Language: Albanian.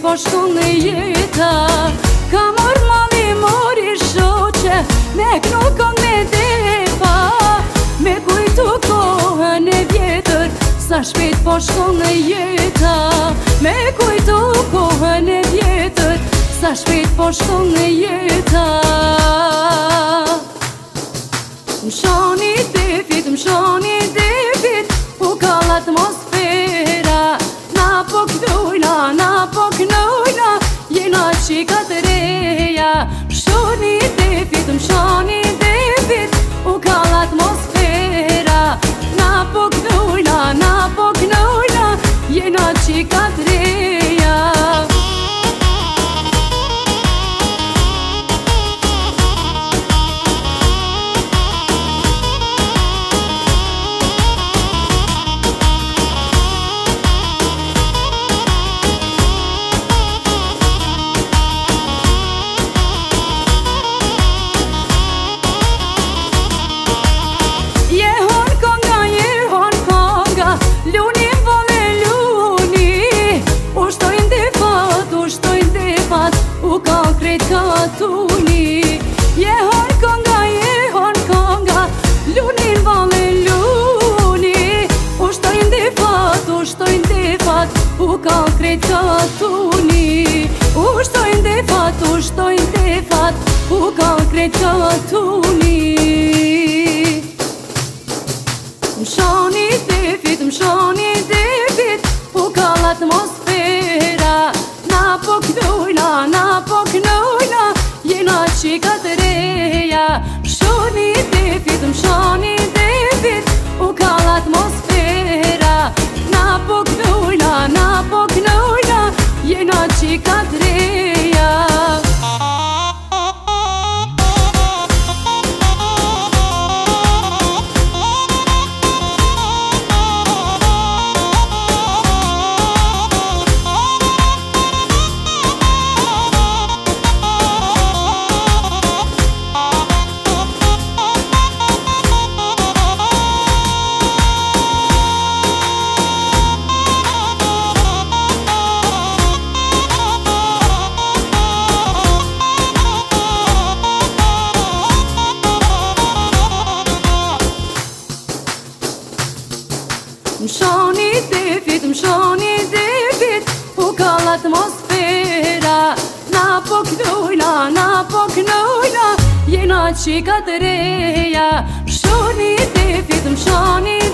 po shkon në jeta. Ka mali mori shoqe, me knukon me depa, me kujtu kohën e vjetër, sa shpejt po shkon në jeta. Me kujtu kohën e vjetër, sa shpejt po shkon në jeta. Mshoni defit, u kall atmosfera. Na po knojna, jena qika të reja. Mshoni defit, u kall atmosfera. Na po knojna, jena qika të reja. Katuni, jehon konga, lunin vale luni. Ushtojnë defat, u ka krejt katuni. Ushtojnë defat, u ka krejt katuni. Mshoni defit, u kall atmosfera. Na po knojna, jena qika të reja. Mshoni defit, u kall atmosfera. Na po knojna, jena qika të reja. Mshoni defit, u kall atmosfera. Na po knojna, jena qika të reja. Mshoni defit,